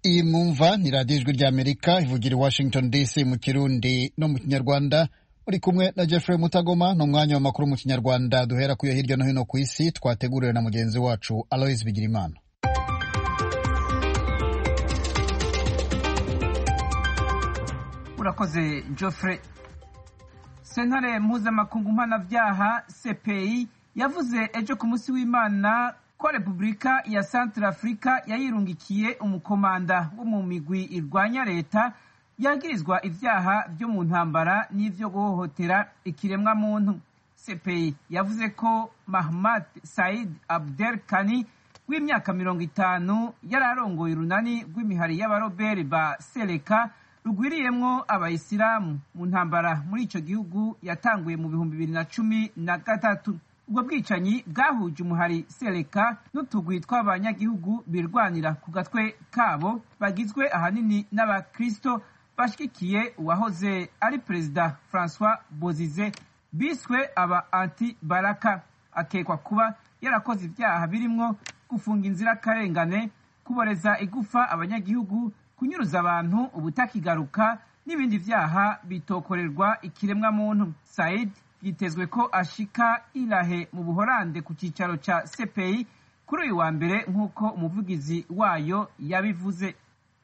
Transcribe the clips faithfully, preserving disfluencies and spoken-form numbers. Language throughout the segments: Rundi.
iyi mwumva ni radiyo ijwi ry'Amerika ivugira i Washington D C mu Kirundi no mu Kinyarwanda. Uri kumwe na Jeffrey Mutagoma n'umwanya w'amakuru mu Kinyarwanda duhera kuyo hirya no hino ku isi twateguriwe na mugenzi wacu Aloys Bigirimana. Urakoze Geoffrey. Sentare mpuzamakungu mpanavyaha C P I yavuze ejo ku munsi w'Imana ko Repubulika ya Centrafrica yayirungikiye umukomanda wo mu migwi irwanya leta yagirizwa ivyaha vyo mu ntambara n'ivyo guhohotera ikiremwa muntu. C P I yavuze ko Mahamat Said Abdel Kani w'imyaka mirongo itanu yari arongoye urunani rw'imihari y'abaroberi ba Seleka rugwiriyemwo abayisilamu mu ntambara muri ico gihugu yatanguye mu bihumbi bibiri na cumi na gatatu. Ubwo bwicanyi bwahuje umuhari Seleka n'utugwi tw'abanyagihugu birwanira ku gatwe kabo bagizwe ahanini n'abakristo bashigikiye uwahoze ari perezida Francois Bozize biswe aba anti baraka. Akekwa kuba yarakoze ivyaha birimwo gufunga inzirakarengane, kuboreza igufa abanyagihugu, kunyuruza abantu ubutakigaruka n'ibindi vyaha bitokorerwa ikiremwa muntu. Said yitezwe ko ashika Ilahe mu Buholande ku cicaro ca C P I kuri uyu wa mbere nk'uko umuvugizi wayo yabivuze.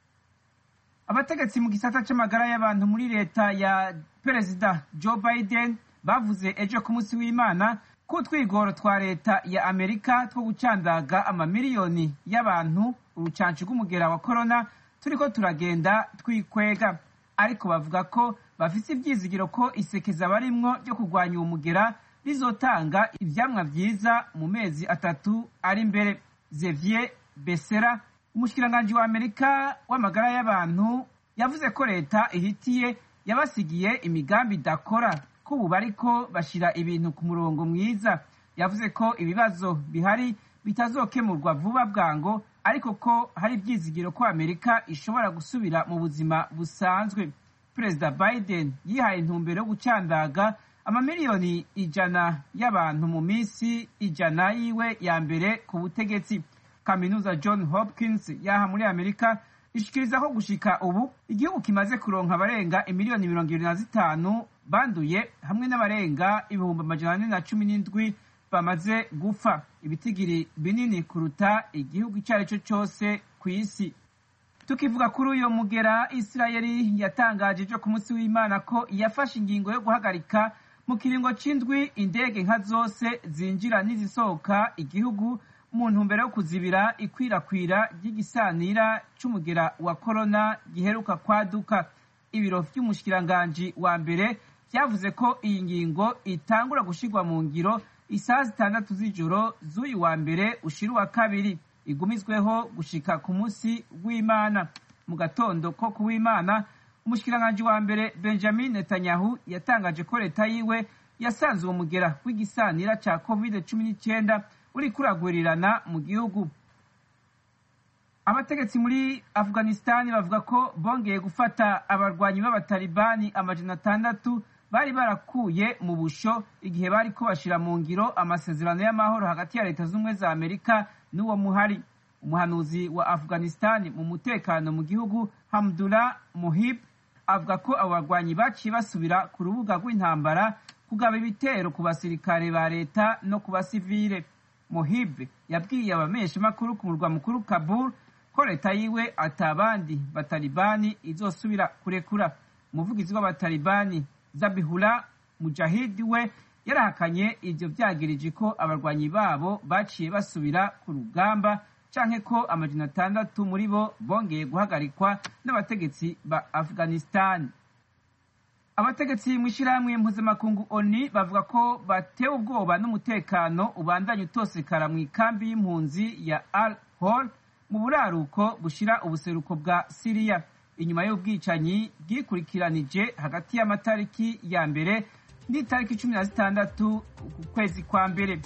Abategetsi mu gisata c'amagara y'abantu muri leta ya Perezida Joe Biden bavuze ejo ku munsi w'Imana ko utwigoro twa leta ya Amerika two gucandaga amamiliyoni y'abantu urucancu rw'umugera wa corona turiko turagenda twikwega, ariko bavuga ko bafise ivyizigiro ko isekeza barimwo ryo kurwanya uwo mugera rizotanga ivyamwa vyiza mu mezi atatu ari imbere. Xavier Becerra, umushikiranganji wa Amerika w'amagara y'abantu, yavuze ko leta ihitiye yabasigiye imigambi idakora ko ubu bariko bashira ibintu ku murongo mwiza. Yavuze ko ibibazo bihari bitazokemurwa vuba bwango, ariko ko hari ivyizigiro ko Amerika ishobora gusubira mu buzima busanzwe. Perezida Biden yihaye intumbero yo gucandaga amamiliyoni ijana y'abantu mu minsi ijana yiwe ya mbere ku butegetsi. Kaminuza John Hopkins yaha muri Amerika ishikiriza ko gushika ubu igihugu kimaze kuronka abarenga imiliyoni mirongo ibiri na zitanu banduye hamwe n'abarenga ibihumbi amajana ane na cumi n'indwi bamaze gupfa, ibitigiri binini kuruta igihugu ico ari cyo cose kw'isi. Tukivuga kuri uyo mugera, Israeli yatangaje ejo ku munsi w'Imana ko yafashe ingingo yo guhagarika mu kiringo c'indwi indege nka zose zinjira n'izisohoka igihugu mu ntumbero yo kuzibira ikwirakwira ry'igisanira c'umugera wa corona giheruka kwaduka. Ibiro vy'umushikiranganji wa mbere vyavuze ko iyi ngingo itangura gushirwa mu ngiro isaha zitandatu z'ijoro z'uyu wa mbere ushira uwa kabiri, igumizweho gushika ku munsi w'Imana. Mu gatondo ko ku w'Imana, umushikiranganji wa mbere Benjamin Netanyahu yatangaje ko leta yiwe yasanze uwo mugera w'igisanira ca covid cumi n'icenda uri kuragwirirana mu gihugu. Abategetsi muri Afghanistan bavuga ko bongeye gufata abarwanyi b'abatalibani amajana atandatu bari barakuye mu busho igihe bari ko bashira mu ngiro amasezerano y'amahoro hagati ya leta z'ubumwe za Amerika n'uwo muhari. Umuhanuzi wa Afghanistan mu mutekano mu gihugu Hamdullah Mohib avuga ko abo barwanyi baciye basubira ku rubuga rw'intambara kugaba ibitero ku basirikare ba leta no ku basivile. Mohib yabwiye abamenyeshamakuru ku murwa mukuru Kabul ko leta yiwe atabandi batalibani izosubira kurekura. Umuvugizi w'abatalibani Zabihullah Mujahid we yarahakanye ivyo vyagirije ko abarwanyi babo baciye basubira ku rugamba canke ko amajana atandatu muri bo bongeye guhagarikwa n'abategetsi ba Afghanistan. Abategetsi mw'ishirahamwe mpuzamakungu O N U bavuga ko batewe ubwoba n'umutekano ubandanya utosekara mw'ikambi y'impunzi ya Al-Hol mu buraruko bushira ubuseruko bwa Syria, inyuma y'ubwicanyi bwikurikiranije hagati y'amatariki ya mbere n'itariki cumi na zitandatu ku kwezi kwa mbere.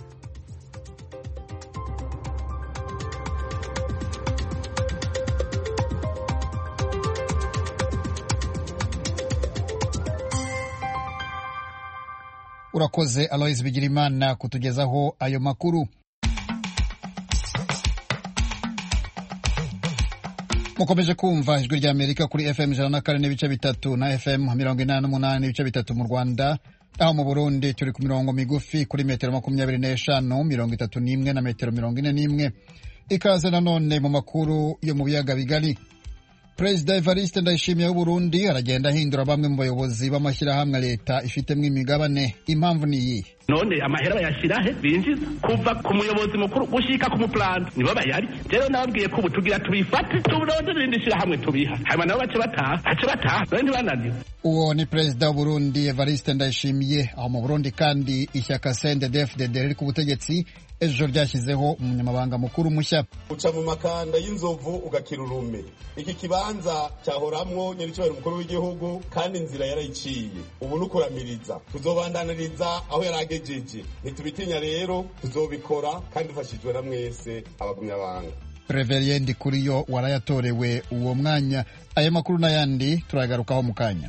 Urakoze Aloys Bigirimana kutugezaho ayo makuru. mukomeje kumva ijwi rya Amerika kuri F M ijana na kane n'ibice bitatu na F M mirongo inani n'umunani n'ibice bitatu mu Rwanda, aho mu Burundi turi ku mirongo migufi kuri metero makumyabiri n'eshanu, mirongo itatu n'imwe na metero mirongo ine n'imwe. Ikaze nanone mu makuru yo mu biyaga bigari. Perezida Evariste Ndayishimiye w'u Burundi aragenda ahindura bamwe mu bayobozi b'amashyirahamwe leta ifitemo imigabane. Impamvu ni iyi: none amahera bayashirahe binjiza kuva ku muyobozi mukuru gushika ku muplan nibo bayari. Rero nababwiye ko ubutugira tubifate tuburondere indishira hamwe tubiha hanyuma nabo bace bataha bace bataha bandi bananiwe. Uwo ni Perezida w'u Burundi Evariste Ndayishimiye. Aho mu Burundi kandi ishyaka C N D D F D D riri ku butegetsi ejo ryashyizeho umunyamabanga mukuru mushya. Uca mu makanda y'inzovu ugakira urume. Iki kibanza cyahoramwo nyir'icyubahiro umukuru w'igihugu kandi inzira yarayiciye. Ubu nukuramiriza tuzobandaniriza aho yaragejeje. Nitubitinya rero tuzobikora kandi dufashijwe na mwese abagumyabanga. Reverien Ndikuriyo warayatorewe uwo mwanya. Aya makuru n'ayandi turagarukaho mu kanya.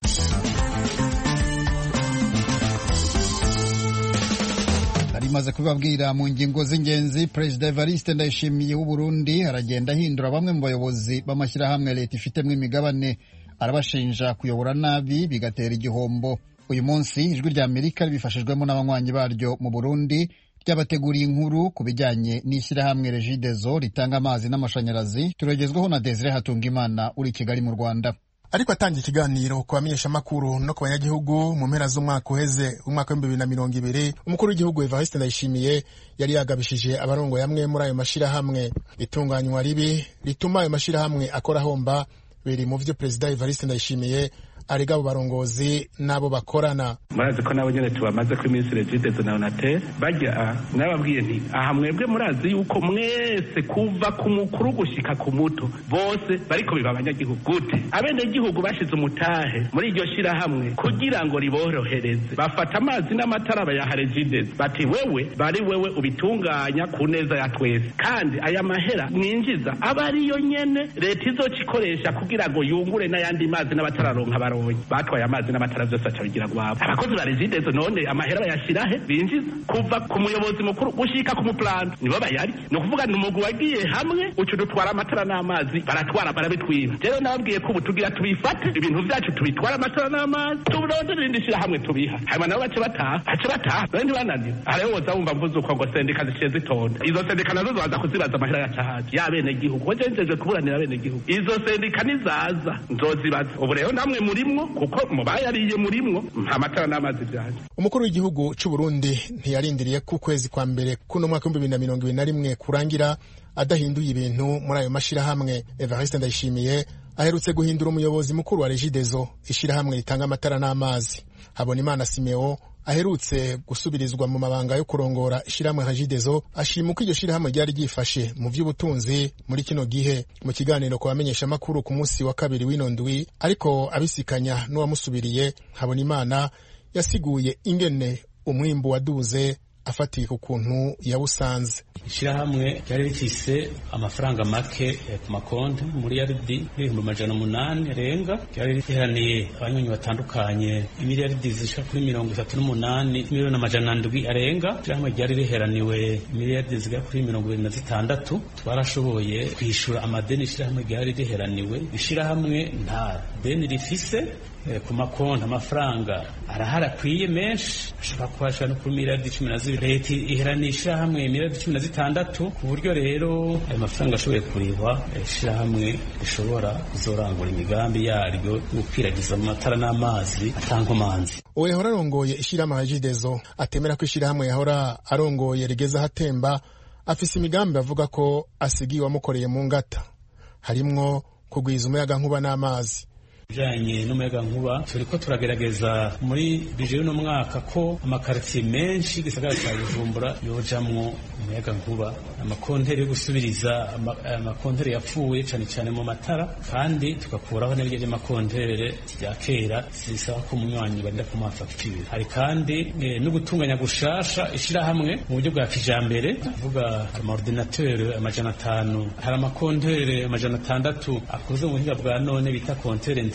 Maze kubabwira mu ngingo z'ingenzi, Perezida Evariste Ndayishimiye w'u Burundi aragenda ahindura bamwe mu bayobozi b'amashyirahamwe leta ifitemo imigabane. Arabashinja kuyobora nabi bigatera igihombo. Uyu munsi ijwi rya Amerika ribifashijwemo n'abanywanyi baryo mu Burundi ryabateguriye inkuru ku bijyanye n'ishyirahamwe Regideso ritanga amazi n'amashanyarazi. Turagezwaho na Desire Hatungimana uri Kigali mu Rwanda. Ariko atangiye ikiganiro ku bamenyesha makuru no ku banyagihugu mu mpera z'umwaka uheze umwaka w'ibihumbi bibiri na mirongo ibiri, umukuru w'igihugu Evariste Ndayishimiye yari yagabishije abarongo yamwe muri ayo mashirahamwe. Itunganywa ribi rituma ayo mashirahamwe akora homba biri mu vyo Perezida Evariste Ndayishimiye arega abo barongozi nabo bakorana. Murazi ko nabo nyene tubamaze ku iminsi Regideso na Onatel bajya nababwiye nti aha mwebwe murazi yuko mwese kuva ku mukuru gushika ku muto bose bariko biba abanyagihugu gute. Abene gihugu bashize umutahe muri iryo shira hamwe kugira ngo riborohereze, bafata amazi n'amatara bayaha Regideso bati wewe bari wewe ubitunganya ku neza ya twese, kandi aya mahera mwinjiza aba ariyo nyene leta izocikoresha kugira ngo yungure n'ayandi mazi n'abatararonka. Batwaye amazi n'amatara byose acabigira gwabo. Abakozi ba Regideso none amahera bayashirahe binjiza kuva ku muyobozi mukuru gushika ku muplan nibo bayari. No kuvuga ni umugwi wagiye hamwe ucu dutwara amatara n'amazi baratwara barabitwiba. Rero nababwiye ko ubutugira tubifate ibintu byacu tubitwara amatara n'amazi tuburondere indishira hamwe tubiha hanyuma nabo bace bataha bace bataha bandi bananiwe. Ariho woza wumva mvuze uko ngo sendika ziciye zitonda. Izo sendika nazo zaza kuzibaza amahera yacahaje ya bene gihugu wajenjeje kuburanira bene gihugu. Izo sendika nizaza nzozibaza. Ubu rero namwe muri kuko mubayariye murimwo amatara n'amazi byaje. Umukuru w'igihugu cy'u Burundi ntiyarindiriye ku kwezi kwa mbere kuno mwaka w'ibihumbi bibiri na mirongo ibiri na rimwe kurangira adahinduye ibintu muri ayo mashirahamwe. Evariste Ndayishimiye aherutse guhindura umuyobozi mukuru wa Regideso, ishirahamwe ritanga amatara n'amazi. Habonimana Simeo aherutse gusubirizwa mu mabanga yo kurongora ishirahamwe Regideso ashima uko iryo shirahamwe ryari ryifashe mu vy'ubutunzi muri kino gihe. Mu kiganiro ku bamenyesha makuru ku munsi wa kabiri w'inondwi ariko abisikanya n'uwamusubiriye, Habonimana yasiguye ingene umwimbu waduze afatiye ku kuntu yawusanze. Ishirahamwe ryari rifise amafaranga make ku makonti muri yaridi ibihumbi amajana umunani arenga, ryari riheraniye abanywanyi batandukanye imiliyaridi zishika kuri mirongo itatu n'umunani miliyoni amajana ndwi arenga. Ishirahamwe ryari riheraniwe imiliyaridi zigera kuri mirongo ibiri na zitandatu. Twarashoboye kwishura amadeni ishirahamwe ryari riheraniwe. Ishirahamwe nta deni rifise ku makonti, amafaranga arahara kwiye menshi ashobora kubasha no kuri miliyaridi cumi na zibiri. Leta iheranisha hamwe miliyaridi cumi na zitandatu ku buryo rero ayo mafaranga ashoboye kurihwa ishirahamwe rishobora kuzorangura imigambi yaryo gukwiragiza mu matara n'amazi atankomanzi. Uwo yahora arongoye ishirahamwe Regideso atemera ko ishirahamwe yahora arongoye rigeze ahatemba. Afise imigambi avuga ko asigiye wamukoreye mu ngata, harimwo kugwiza umuyaga nkuba n'amazi. Bijanye n'umuyaga nkuba turiko turagerageza muri bije no mwaka ko amakartier menshi gisagara cya Bujumbura yojamwo umuyaga nkuba, amakontere yo gusubiriza amakontere yapfuye cyane cyane mu matara, kandi tukakuraho n'ibyo amakontere ya kera zisaba ko umunywanyi barinda ku manufacture. Hari kandi e, no gutunganya gushasha ishira hamwe mu buryo bwa kijambere, tuvuga amaordinateur amajana atanu, hari amakontere amajana atandatu akoze mu buhinga bwa none bita kontere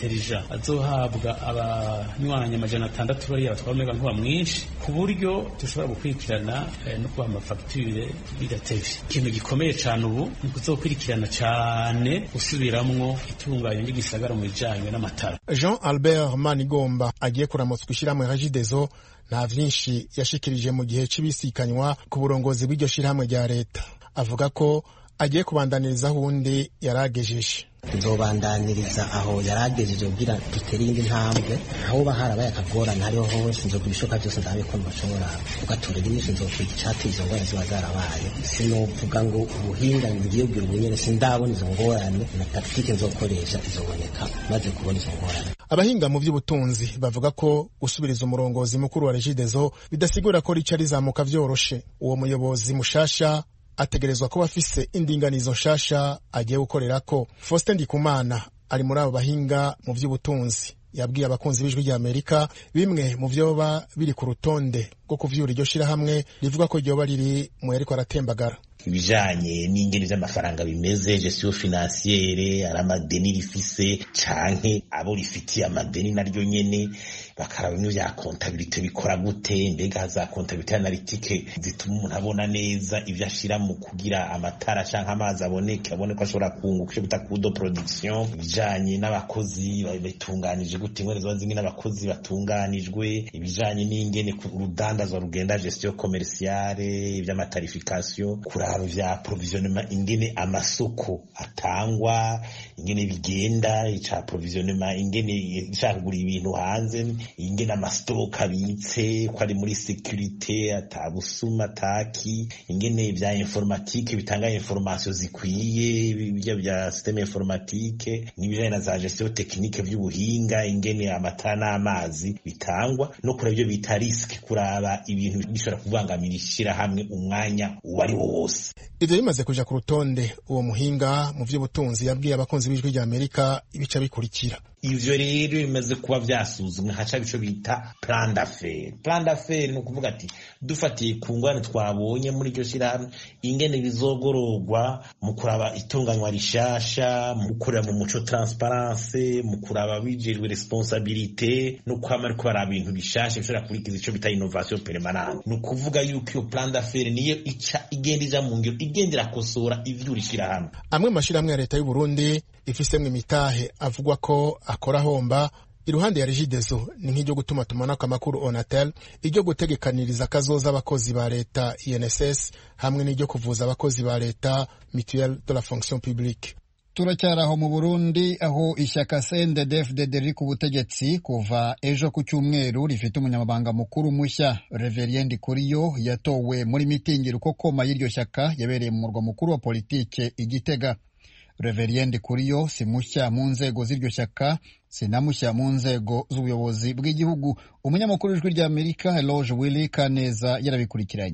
intelligent azohabwa abanywanyi amajana atandatu bariya batwara umega nkuba mwinshi ku buryo dushobora gukurikirana eh, no kubaha amafagitire bidatevye. Ikintu gikomeye cane ubu ni kuzokurikirana cane gusubiramwo itunganya ry'igisagara mu bijanye n'amatara. Jean Albert Manigomba agiye kuramutswa ishyirahamwe Regideso nta vyinshi yashikirije mu gihe c'ibisikanywa ku burongozi bw'iryo shyirahamwe rya leta. Avuga ko agiye kubandaniriza ahundi yaragejeje. Nzobandaniriza aho yaragejeje kugira dutere indi ntambwe, aho baharabaye akagorana hariho hose nzo kubishoka byose ndabe ko bashobora ugatorera inyishu nzo kwicata izo ngorane ziba zarabaye. Sinovuga ngo ubuhinga ngiye bwira ubunyene sindabona izo ngorane na tactique nzokoresha izoboneka maze kubona izo ngorane. Abahinga mu by'ubutunzi bavuga ko gusubiriza umurongozi mukuru wa Regideso bidasigura ko rica rizamuka vyoroshe. Uwo muyobozi mushasha ategerezwa kuba afise indinganizo nshasha agiye gukorera ko. Faustin Ndikumana ari muri abo bahinga mu by'ubutunzi yabwiye abakunzi b'ijwi rya Amerika bimwe mu vyoba biri ku rutonde rwo kuvyura iryo shirahamwe rivuga ko ryoba riri mu yariko aratembagara. Ibijanye n'ingene vy'amafaranga bimeze, gestion financiere, aramadeni rifise canke abo rifitiye amadeni naryo nyene, bakaraba bimwe vya comptabilité bikora gute, mbega za comptabilité analytique zituma umuntu abona neza ivyo ashira mu kugira amatara canke amazi aboneke, abone ko ashobora kunguka ico bita coût de production. Ibijanye n'abakozi batunganije gute, ingene zo zingine abakozi batunganijwe, ibijanye n'ingene urudandazwa rugenda, gestion commerciale, ivy'amatarification, kura vya provisionnement, ingene amasoko atangwa, ingene bigenda ica provisionnement, ingene ishakugura ibintu hanze, ingene amastock abitse ko ari muri sécurité atabusuma taki, ingene vya informatique bitanga information zikwiye, ibyo vya système informatique n'ibijanye na za gestion technique vy'ubuhinga, ingene amatara n'amazi bitangwa, no kura ibyo bita risk, kuraba ibintu bishobora kuvangamira ishira hamwe umwanya uwari wo wose. Ivyo bimaze kuja ku rutonde, uwo muhinga mu vy'ubutunzi yabwiye abakunzi b'ijwi rya Amerika ibica bikurikira. Ivyo rero bimaze kuba vyasuzumwe haca bico bita plan d'affaires. Plan d'affaires no kuvuga ati dufatiye ku ngwane twabonye muri iryo shirahamwe, ingene bizogororwa mu kuraba itunganywa rishasha, mu gukorera mu muco transparence, mu kuraba bijejwe responsabilité, no kwama ariko baraba ibintu bishasha bishobora kurikiza ico bita innovation permanente. No kuvuga yuko iyo plan d'affaires niyo ica igenda ija mu ngiro, igendera kosora ivyo urishirahamwe. Amwe mu mashirahamwe ya leta y'u Burundi ifisemwe imitahe avugwa ko akora homba iruhande ya Regideso ni nk'iryo gutuma tumanako amakuru Onatel, iryo gutegekaniriza kazoza abakozi ba leta I N S S, hamwe n'iryo kuvuza abakozi ba leta Mutuelle de la Fonction Publique. Turacyaraho mu Burundi aho ishyaka C N D D F D D riri ku butegetsi kuva ejo ku cyumweru rifite umunyamabanga mukuru mushya. Reverien Ndikuriyo yatowe muri mitingiro uko koma y'iryo shyaka yabereye mu murwa mukuru wa politike i Gitega. Reverien Ndikuriyo si mushya mu nzego z'iryo shyaka, si na mushya mu nzego z'ubuyobozi bw'igihugu. Umunyamakuru w'ijwi rya Amerika Eloge Willy Kaneza yarabikurikiranye.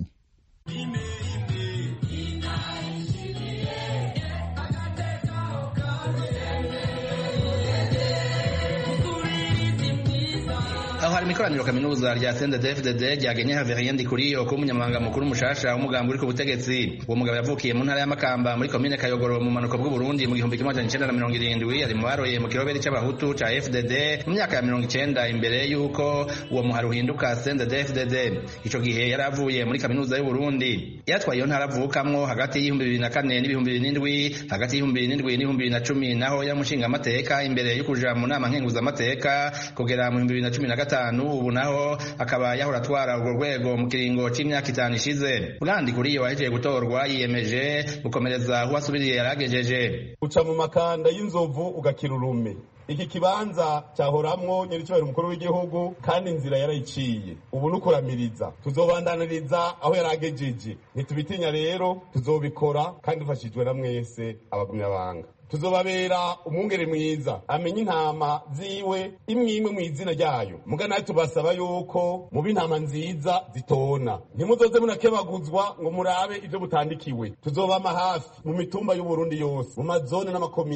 aho hari mikoraniro kaminuza rya C N D D F D D ryagenye Reverien Ndikuriyo ko umunyamabanga mukuru mushasha w'umugambi uri ku butegetsi. Uwo mugabo yavukiye mu ntara ya Makamba muri komine Kayogoro mu manuko bw'u Burundi mu gihumbi kimwe amajana icenda na mirongo irindwi, ari mu baroye mu kiroberi c'abahutu ca F D D mu myaka ya mirongo icenda imbere yuko uwo muhari uhinduka C N D D F D D. Ico gihe yari avuye muri kaminuza y'u Burundi. Yatwaye iyo ntara avukamwo hagati y'ibihumbi bibiri na kane n'ibihumbi bibiri n'indwi, hagati y'ibihumbi bibiri n'indwi n'ibihumbi bibiri na cumi naho yamushinga amateka imbere yo kuja mu nama nkenguza amateka kugera mu bihumbi bibiri na cumi na gatanu. Ubu naho akaba yahora atwara urwo rwego mu kiringo c'imyaka itanu ishize. Bwandi Kuriyo wahejeje gutorwa yiyemeje gukomereza aho asubiriye yaragejeje. Uca mu makanda y'inzovu ugakira urume. Iki kibanza cyahoramwo nyiricyo umukuru w'igihugu kandi inzira yarayiciye. Ubu nukuramiriza tuzobandaniriza aho yaragejeje. Nitubitinya rero tuzobikora kandi dufashijwe na mwese abagumyabanga. Tuzobabera umwungere mwiza amenye intama ziwe imwe imwe mu izina ryayo. Mugana tubasaba yuko mu b'intama nziza zitona ntimuzoze munakebaguzwa ngo murabe ivyo butandikiwe. Tuzobama hafi mu mitumba y'u Burundi yose, mu mazone n'amakomine,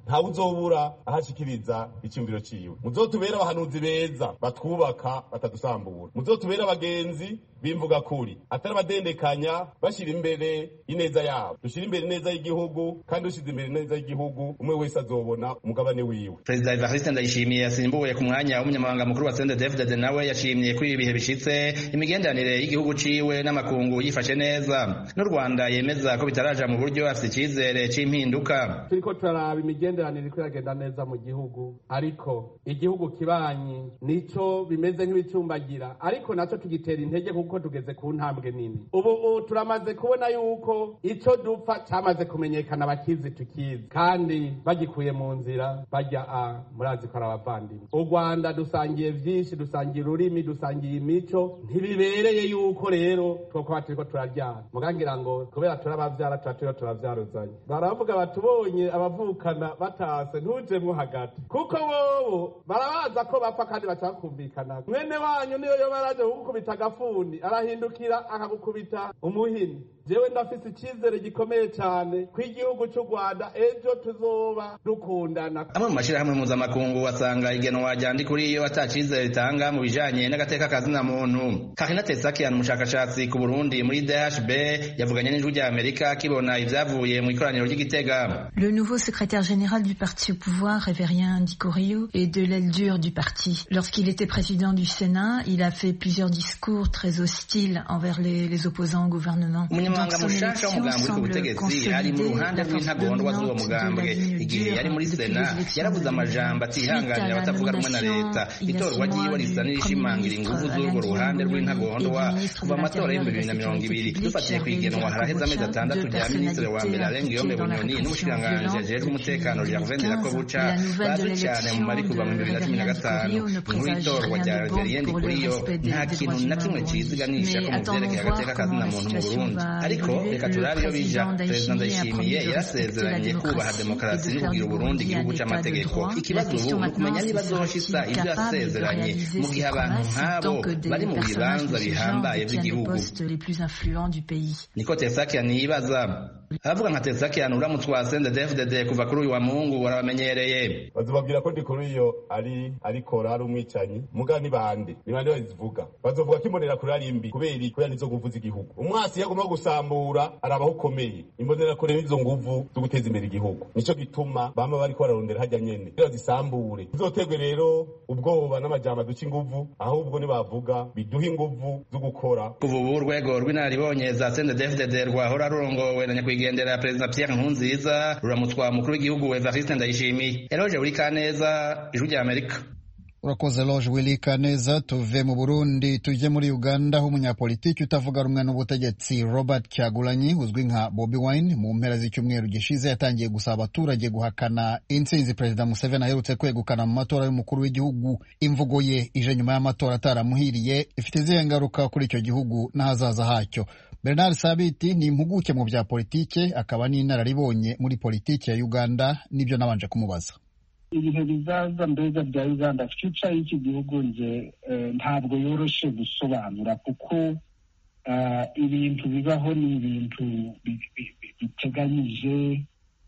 ntawe uzobura ahashikiriza icyumviro ciwe. Muzotubera abahanuzi beza batwubaka batadusambura, muzotubera abagenzi bimvuga kuri atari abadendekanya bashira imbere ineza yabo. Dushira imbere ineza y'igihugu, kandi ushize imbere ineza y'igihugu umwe wese azobona umugabane wiwe. Perezida Evariste Ndayishimiye yasimbuye ku mwanya w'umunyamabanga mukuru wa C N D D F D D nawe yashimye ko ibi bihe bishitse imigenderanire y'igihugu ciwe n'amakungu yifashe neza. N'u Rwanda yemeza ko bitaraja mu buryo afite icyizere c'impinduka. Turiko turaraba imigenderanire ko yagenda neza mu gihugu, ariko igihugu kibanyi nico bimeze nk'ibicumbagira, ariko naco tugitera intege kuko tugeze ku ntambwe nini. Ubu turamaze kubona yuko ico dupfa cyamaze kumenyekana, abakizi tukizi, kandi bagikuye mu nzira bajya a murazi ko arabavandimwe. U Rwanda dusangiye vyinshi, dusangiye ururimi, dusangiye imico, ntibibereye yuko rero twoko turiko turaryana mugangira ngo kubera turabavyara turatiro turavyaruzanye. Baravuga batubonye abavukana batase ntujemwo hagati, kuko bobo barabaza ko bapfa kandi batakumvikana. Mwene wanyu niyo yo baraje gukubita agafuni arahindukira akagukubita umuhini. Jewe ndafise icyizere gikomeye cyane ko igihugu cy'u Rwanda ejo tuzoba dukundana. Amwe mu mashirahamwe mpuzamakungu wasanga igenwa ryandi kuri iyo atacizere ritanga mu bijanye n'agateka kazina muntu. Karina Tetsakian, umushakashatsi ku Burundi muri D H B, yavuganye n'ijwi rya Amerika kibona ivyavuye mu ikoraniro ry'Igitega. Le nouveau secrétaire général du parti au pouvoir, Révérien Ndikorio, est de l'aile dure du parti. Lorsqu'il était président du Sénat, il a fait plusieurs discours très hostiles envers les, les opposants au gouvernement. Umunyamabanga mushasha w'umugambi ku butegetsi ari mu ruhande rw'intagondwa z'uwo mugambwe. Igihe yari muri Sena yarabuze amajambo atihanganira abatavuga rumwe na leta. Itorwa ryiwe risa n'irishimangira inguvu z'urwo ruhande rw'intagondwa kuva amatora y'ibihumbi bibiri na mirongo ibiri. Dufatiye kwigenwa haraheze amezi atandatu rya minisitiri wa mbere Arengiyome Bunyoni n'umushikiranganji ajejwe umutekano Gervais Ndirakobuca bazwi cyane mu mari kuva mu bibiri na cumi na gatanu. Inkuru y'itorwa rya Révérien Ndikuriyo nta kintu na kimwe ciziganisha ko mu vyerekeye agateka kazina muntu mu Burundi. Ariko reka turabe iyo bija. Perezida Ndayishimiye yarasezeranye kubaha demokarasi no kugira Uburundi igihugu c'amategeko. Ikibazo ubu ni ukumenya niba azoshitsa ivyo yasezeranye mu gihe abantu nk'abo bari mu bibanza bihambaye vy'igihugu. Niko Tetsakian yibaza. Aravuga nka Tetsakian uramutse wa C N D D F D D kuva kuri uyu wa Mungu warabamenyereye. Bazobabwira ko Ndikuriyo ari ariko ari umwicanyi muga ni bande ni bande bazivuga. Bazovuga ko imbonera kuri ari mbi kubera kubera nizo nguvu igihugu. Umwasi yagomba gusambura arabaho ukomeye. Imbonera kuri nizo nguvu zo guteza imbere igihugu. Nico gituma bama bari ko bararondera hajya nyene. Rero zisambure. Bizotegwe rero ubwoba n'amajambo duca inguvu, ahubwo ni bavuga biduha inguvu zo gukora. Kuva ubu urwego rw'inaribonye za C N D D F D D rwahora rurongowe na nyakwigendera Perezida Pierre Nkurunziza ruramutwa mukuru w'igihugu Evariste Ndayishimiye. Eloge Burikaneza, ijwi rya Amerika. Urakoze Loge Willy Kaneza. Tuve mu Burundi tuje muri Uganda aho umunyapolitiki utavuga rumwe n'ubutegetsi Robert Kyagulanyi uzwi nka Bobi Wine mu mpera z'icyumweru gishize yatangiye gusaba abaturage guhakana intsinzi Perezida Museveni aherutse kwegukana mu matora y'umukuru w'igihugu. Imvugo ye ije nyuma y'amatora ataramuhiriye ifite izihe ngaruka kuri icyo gihugu n'ahazaza hacyo. Bernard Sabiti ni impuguke mu bya politike akaba n'inararibonye muri politike ya Uganda, nibyo nabanje kumubaza. Ibihe bizaza mbega bya Uganda future y'iki gihugu nje ntabwo yoroshe gusobanura kuko ibintu bibaho ni ibintu biteganyije.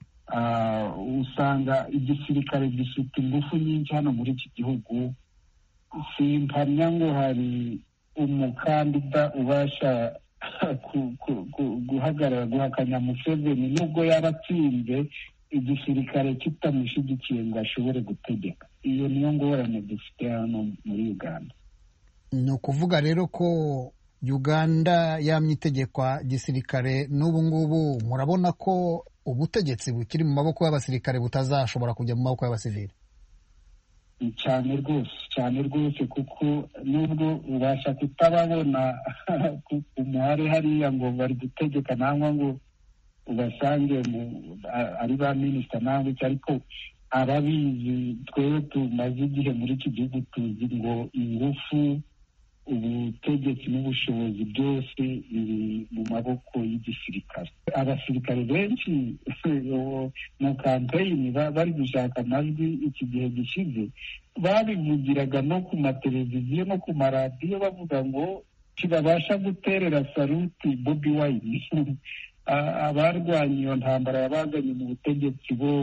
Usanga igisirikare gifite ingufu nyinshi hano muri iki gihugu. Simpamya ngo hari umukandida ubasha guhagarara guhakanya Museveni nubwo yaratsinze igisirikare kitamushyigikiye ngo ashobore gutegeka. Iyo niyo ngorane dufite hano muri Uganda. Ni ukuvuga rero ko Uganda yamye itegekwa gisirikare n'ubu ngubu murabona ko ubutegetsi bukiri mu maboko y'abasirikare butazashobora kujya mu maboko y'abasivili? Cyane rwose cyane rwose kuko nubwo ubasha kutababona umuhare hariya ngo bari gutegeka nangwa ngo ubasange ari ba minisita nangwa iki, ariko arabizi twewe tumaze igihe muri iki gihugu tuzi ngo ingufu ubutegetsi n'ubushobozi byose biri mu maboko y'igisirikare. Abasirikare benshi mu kampeyini bari gushaka amajwi iki gihe gishize babivugiraga no ku mateleviziyo no ku maradiyo bavuga ngo kibabasha guterera saluti Bobi Wine. Abarwanya iyo ntambara yabazanye mu butegetsi bo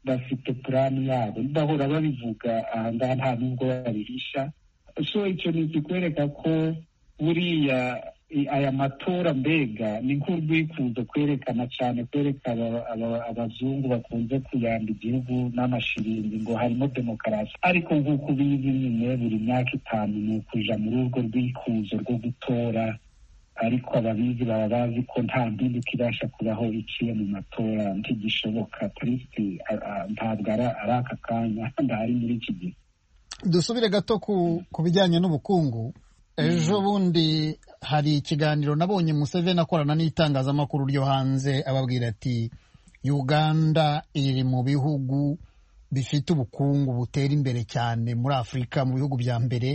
bafite purani yabo bahora babivuga ahangaha nta nubwo babihisha. So icyo ni ikikwereka ko buriya aya matora mbega ni nk'urwikuzo kwerekana cyane kwereka abazungu bakunze kuyamba igihugu n'amashiringi ngo harimo demokarasi, ariko nk'uko ubizi nyine buri myaka itanu ni ukuja muri urwo rwikuzo rwo gutora, ariko ababizi baba bazi ko nta mpinduka ibasha kubaho iciye mu matora ntigishoboka. Kristi ntabwo ari aka kanya ndahari muri iki gihe. Dusubire gato ku bijyanye n'ubukungu. Ejo bundi hari ikiganiro nabonye Museveni akorana n'itangazamakuru ryo hanze ababwira ati Uganda iri mu bihugu bifite ubukungu butera imbere cyane muri Afurika, mu bihugu bya mbere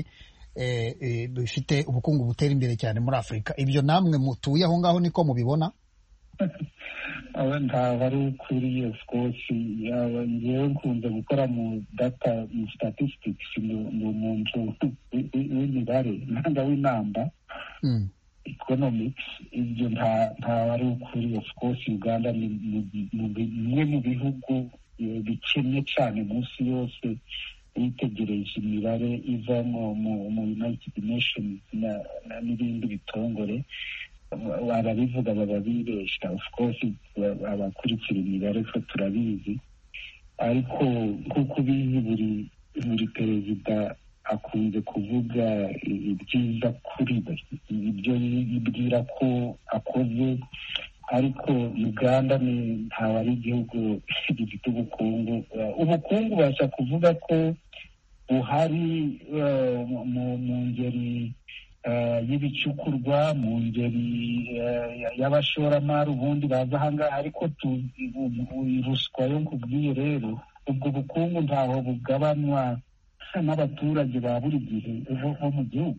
bifite ubukungu butera imbere cyane muri Afurika. Ibyo namwe mutuye aho ngaho niko mubibona? aba ntabwo ari ukuri, of course. Ngewe nkunze gukora mu data mu statistics mu muntu w'imibare nanga w'inamba economics. Ibyo ntabwo ari ukuri, of course. Uganda ni bimwe mu bihugu bikennye cyane munsi yose witegereje imibare iva mu United Nations n'ibindi bitongore. Ababivuga baba bibeshya, of course. Abakurikira imibare ko turabizi, ariko nk'uko ubizi buri buri perezida akunze kuvuga ibyiza kuri we, ibyo yibwira ko akoze, ariko Uganda ni ntawe ari igihugu gifite ubukungu. Ubukungu ubasha kuvuga ko buhari mu ngeri y'ibicukurwa, mu ngeri y'abashoramari ubundi baza ahangaha, ariko ruswa yo nkubwiye rero, ubwo bukungu ntaho bugabanywa n'abaturage ba buri gihe bo mu gihugu.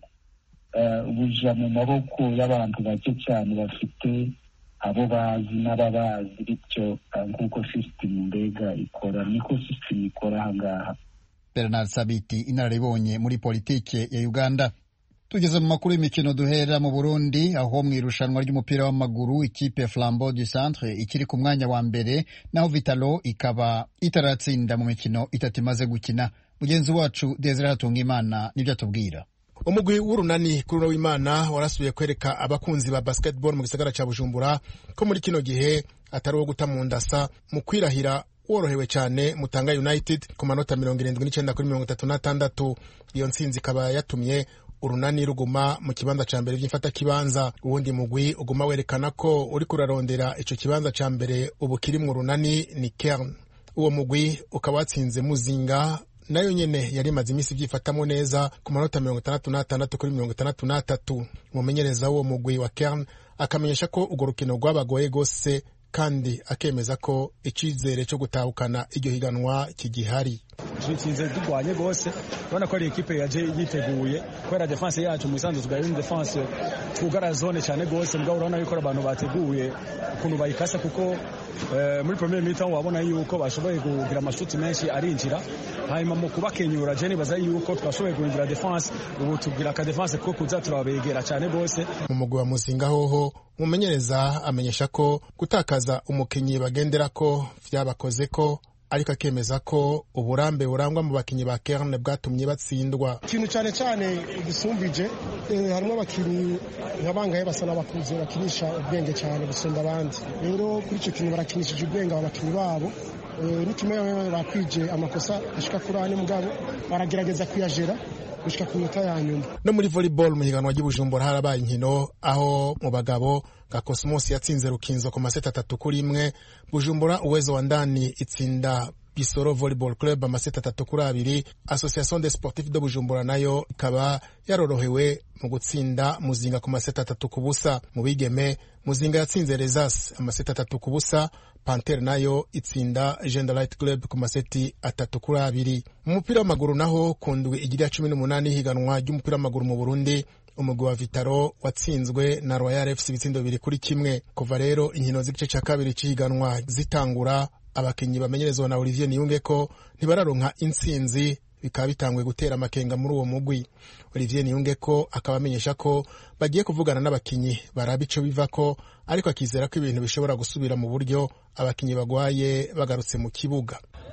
Buja mu maboko y'abantu bake cyane bafite abo bazi n'ababazi, bityo nk'uko system mbega ikora niko system ikora ahangaha. Bernard Sabiti, inararibonye muri politike ya Uganda. Tugeze mu makuru y'imikino duhera mu Burundi, aho mu irushanwa ry'umupira w'amaguru ikipe Flambeau du Centre ikiri ku mwanya wa mbere, naho Vitalo ikaba itaratsinda mu mikino itatu imaze gukina. Mugenzi wacu Desire Hatungimana nibyo atubwira. Umugwi w'urunani kuri uno w'Imana warasubiye kwereka abakunzi ba basketball mu gisagara ca Bujumbura ko muri kino gihe atari uwo guta mu ndasa mu kwirahira worohewe cyane Mutanga United ku manota mirongo irindwi n'icenda kuri mirongo itatu n'atandatu. Iyo ntsinzi ikaba yatumye urunani ruguma mu kibanza ca mbere vy'imfata kibanza. Uwundi mugwi uguma werekana ko uri kurarondera ico kibanza ca mbere ubu kiri mu runani ni Kern. Uwo mugwi ukaba watsinze Muzinga nayo nyene yari maze imisi vyifatamo neza ku manota mirongo itandatu n'atandatu kuri mirongo itandatu n'atatu. Umumenyereza w'uwo mugwi wa Kern akamenyesha ko urwo rukino rwabagoye gose, kandi akemeza ko icizere cyo gutahukana iryo higanwa kigihari. Twitsinze dugwanye gose, ubona ko ari ekipe yaje yiteguye kubera defense yacu mu isanzwe tugaye defense twugara zone cyane gose, mbwa urabona yuko abantu bateguye ukuntu bayikasa, kuko Uh, muri premier mi-temps wabona yuko bashoboye kugira amashuti menshi arinjira, hanyuma mu kubakenyura je nibaza yuko twashoboye guhindura defense, ubu tugira ka defense ko kuza turabegera cyane gose. Mu mugwi wa Muzinga hoho umumenyereza amenyesha ko gutakaza umukinyi bagendera ko vyabakoze ko, ariko akemeza ko uburambe burangwa mu bakinyi ba Kern bwatumye batsindwa. Ikintu cyane cyane gisumbije eh, harimo abakinyi nkabangaye basa n'abakuze bakinisha ubwenge cyane gusumba abandi. Rero kuri icyo kintu barakinishije ubwenge abakinyi babo, eh, n'ikimwe bakwije amakosa ashika kuri ane, mugabo baragerageza kuyajera gushika ku minota ya nyuma. No muri volleyball mu higanwa ry'Ibujumbura harabaye inkino, aho mu bagabo Gakosmos yatsinze Rukinzo ku maseta atatu kuri imwe. Bujumbura Uwezo wa Ndani itsinda Bisoro Volleyball Club amaseta atatu kuri abiri. Association des Sportifs de Bujumbura nayo ikaba yarorohewe mu gutsinda Muzinga ku maseta atatu ku busa. Mu bigeme Muzinga yatsinze Rezas amaseta atatu ku busa. Panther nayo itsinda Gender Light Club ku maseti atatu kuri abiri. Mu mupira w'amaguru naho kundwi igira cumi n'umunani higanwa ry'umupira w'amaguru mu Burundi, umugwi wa Vitaro watsinzwe na Royal F C ibitsindo bibiri kuri kimwe. Kuva rero inkino z'igice cya kabiri cy'ihiganwa zitangura, abakinyi bamenyerezwa na Olivier Niyungeko ntibararonka intsinzi, bikaba bitangwe gutera amakenga muri uwo mugwi. Olivier Niyungeko akaba amenyesha ko bagiye kuvugana n'abakinyi baraba ico bivako, ariko akizera ko ibintu bishobora gusubira mu buryo abakinyi bagwaye bagarutse mu kibuga.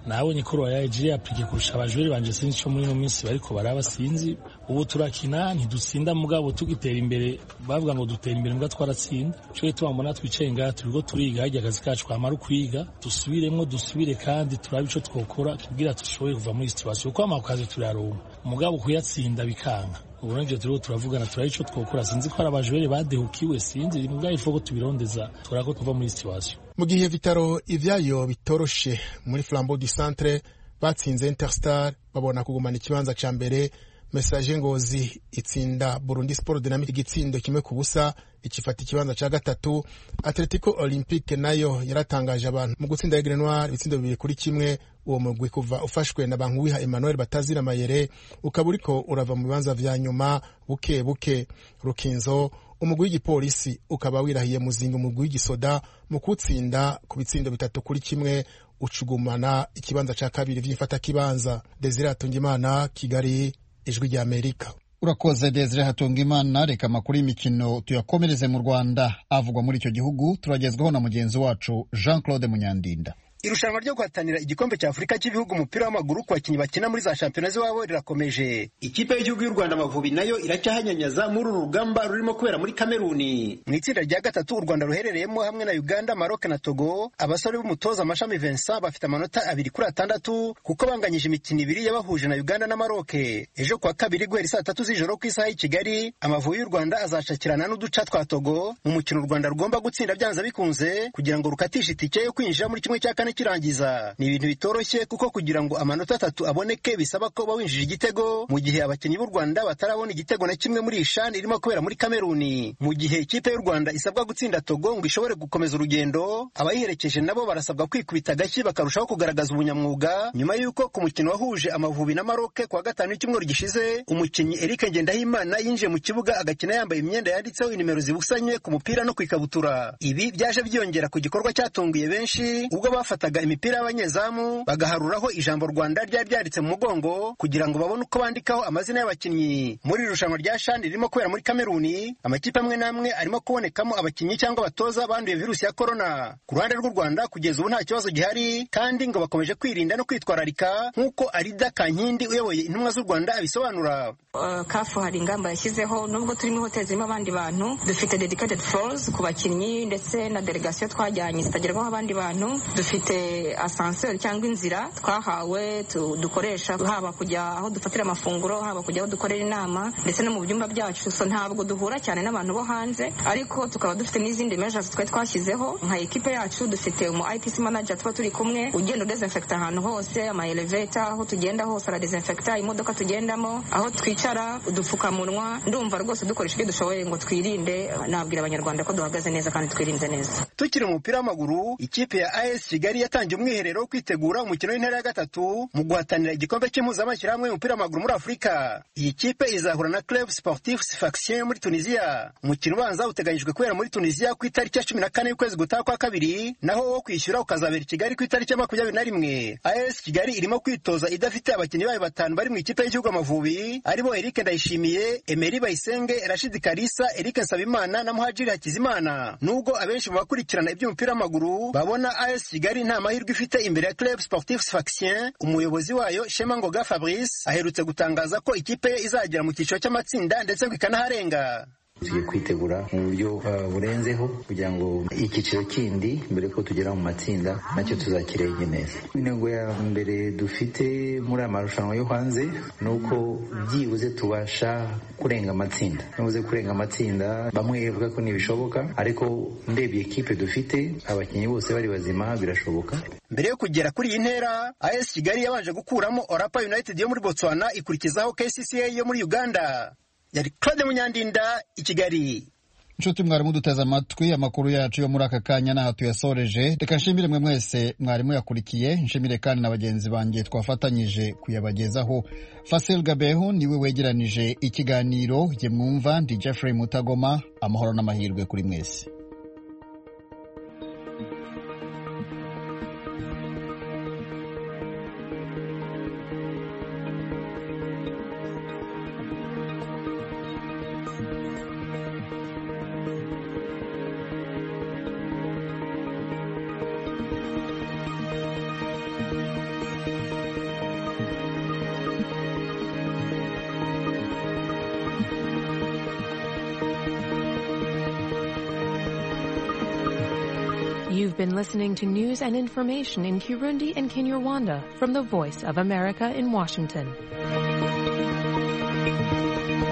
nabonye ko Royal yaje yapike kurusha abajuri banje sinzi cyo muri no minsi bariko baraba sinzi ubu turakina ntidutsinda mugabo tugitera imbere bavuga ngo dutera imbere mbwa twaratsinda cyo tubambona twicenga turiko turiga hajya akazi kacu kwamara kwiga dusubiremo dusubire kandi turabe ico twokora kugira tushoboye kuva muri situation uko amakazi turaronka mugabo kuyatsinda bikanga ubu nivyo turiho turavugana turabe ico twokora sinzi ko arabajuri badehukiwe sinzi mugabo ifoko tubirondeza turako kuva muri situation. Mu gihe Vitaro ivyayo bitoroshe muri Flambeau du Centre batsinze Interstar babona kugumana ikibanza ca mbere. Message Ngozi itsinda Burundi Sport Dynamic igitsindo kimwe ku busa ikifata ikibanza ca gatatu. Atletico Olympique nayo yaratangaje abantu mu gutsinda Aigle Noir ibitsindo bibiri kuri kimwe. Uwo mugwi kuva ufashwe na Bankuwiha Emmanuel Batazira Mayere ukaba uriko urava mu bibanza vya nyuma buke buke. Rukinzo umugwi w'igipolisi ukaba wirahiye muzinga umugwi w'igisoda mu kutsinda ku bitsindo bitatu kuri kimwe ucugumana ikibanza ca kabiri vy'ifata kibanza. Desire Hatungimana, Kigali, Ijwi rya Amerika. Urakoze Desire Hatungimana. Reka makuru y'imikino tuyakomereze mu Rwanda avugwa muri icyo gihugu turagezwaho na mugenzi wacu Jean Claude Munyandinda. Irushanwa ryo guhatanira igikombe cya Afurika cy'ibihugu umupira w'amaguru ku bakinnyi bakina muri za shampiyona z'iwabo rirakomeje. Ikipe y'igihugu y'u Rwanda Amavubi nayo iracyahanyanyaza muri uru rugamba rurimo kubera muri Kameruni. Mu itsinda rya gatatu u Rwanda ruherereyemo hamwe na Uganda, Maroc na Togo, abasore b'umutoza Amashami Vincent bafite amanota abiri kuri atandatu kuko banganyije imikino ibiri yabahuje na Uganda na Maroc. Ejo kwa kabiri guhera saa tatu z'ijoro ku isaha y'i Kigali, Amavubi y'u Rwanda azashakirana n'uduca twa Togo mu mukino u Rwanda rugomba gutsinda byanza bikunze kugira ngo rukatishe itike yo kwinjira muri kimwe cya kane kirangiza. Ni ibintu bitoroshye kuko kugira ngo amanota atatu aboneke bisaba ko bawinjije igitego mu gihe abakinnyi b'u Rwanda batarabona igitego na kimwe muri ishani irimo kubera muri Kameruni. Mu gihe ikipe y'u Rwanda isabwa gutsinda Togo ngo ishobore gukomeza urugendo, abayiherekeje nabo barasabwa kwikubita agashyi bakarushaho kugaragaza ubunyamwuga nyuma y'uko ku mukino wahuje Amavubi na Maroc kuwa gatanu w'icyumweru gishize umukinnyi Eric Ngendahimana yinjiye mu kibuga agakina yambaye imyenda yanditseho inimero zibusanye ku mupira no ku ikabutura. Ibi byaje byongera ku gikorwa cyatunguye benshi ubwo bafataga imipira y'abanyezamu bagaharuraho ijambo Rwanda ryari ryanditse mu mugongo kugira ngo babone uko bandikaho amazina y'abakinnyi. Muri irushanwa rya shani ririmo kubera muri Kameruni, amakipe amwe n'amwe arimo kubonekamo abakinnyi cyangwa abatoza banduye virusi ya corona. Ku ruhande rw'u Rwanda kugeza ubu nta kibazo gihari kandi ngo bakomeje kwirinda no kwitwararika nk'uko Arida Kankindi uyoboye intumwa z'u Rwanda abisobanura. Uh, kafu hari ingamba yashyizeho nubwo turimo hoteli zirimo abandi bantu, dufite dedicated floors ku bakinnyi ndetse na delegation twajyanye zitagerwaho abandi bantu, dufite ascenseur cyangwa inzira twahawe dukoresha haba kujya aho dufatira amafunguro, haba kujya aho dukorera inama ndetse no mu byumba byacu. So ntabwo duhura cyane n'abantu bo hanze, ariko tukaba dufite n'izindi measures twe twashyizeho. Nka ekipe yacu dufite umu I T C manager tuba turi kumwe ugenda udesinfecta ahantu hose, ama elevator aho tugenda hose ara desinfecta, imodoka tugendamo, aho twicara udupfukamunwa. Ndumva rwose dukoresha ibyo dushoboye ngo twirinde. Nabwira abanyarwanda ko duhagaze neza kandi twirinze neza. Tukiri mu mupira w'amaguru, ikipe ya A S Kigali yatangiye umwiherero wo kwitegura umukino w'intera ya gatatu mu guhatanira igikombe cy'impuzamashyirahamwe y'umupira w'amaguru muri Afurika. Iyi kipe izahura na Club Sportif Sfaxien muri Tunisia. Umukino ubanza uteganyijwe kubera muri Tunisia ku itariki ya cumi na kane y'ukwezi gutaha kwa kabiri, naho wo kwishyura ukazabera i Kigali ku itariki ya makumyabiri na rimwe. A S Kigali irimo kwitoza idafite abakinnyi bayo batanu bari mu ikipe y'igihugu Amavubi aribo Eric Ndayishimiye, Emery Bayisenge, Rashid Kalisa, Eric Nsabimana na Muhajiri Hakizimana. Nubwo abenshi mu bakurikirana iby'umupira w'amaguru babona A S Kigali nta mahirwe ifite imbere ya Club Sportif Sfaxien, umuyobozi wayo Shema Ngoga Fabrice aherutse gutangaza ko ikipe ye izagera mu cyiciro cy'amatsinda ndetse ngo ikanaharenga. Tugiye kwitegura mu buryo uh, burenzeho kugira ngo icyiciro kindi mbere ko tugera mu matsinda nacyo tuzakirenge neza. Intego ya mbere dufite muri amarushanwa yo hanze nuko byibuze tubasha kurenga amatsinda. Nubuze kurenga amatsinda bamwe bavuga ko ntibishoboka, ariko ndebye ekipe dufite abakinnyi bose bari bazima birashoboka. Mbere yo kugera kuri iyi ntera, A S Kigali yabanje gukuramo Orapa United yo muri Botswana ikurikizaho K C C A yo muri Uganda. Yari Claude Munyandinda i Kigali. Nshuti mwarimu duteze amatwi amakuru yacu yo muri aka kanya n'aho tuyasoreje. Reka nshimire mwe mwese mwarimu yakurikiye, nshimire kandi na bagenzi banjye twafatanyije kuyabagezaho. Fasil Gabeho niwe wegeranije ikiganiro, je mwumva ndi Jeffrey Mutagoma. Amahoro n'amahirwe kuri mwese. You've been listening to news and information in Kirundi and Kinyarwanda from the Voice of America in Washington.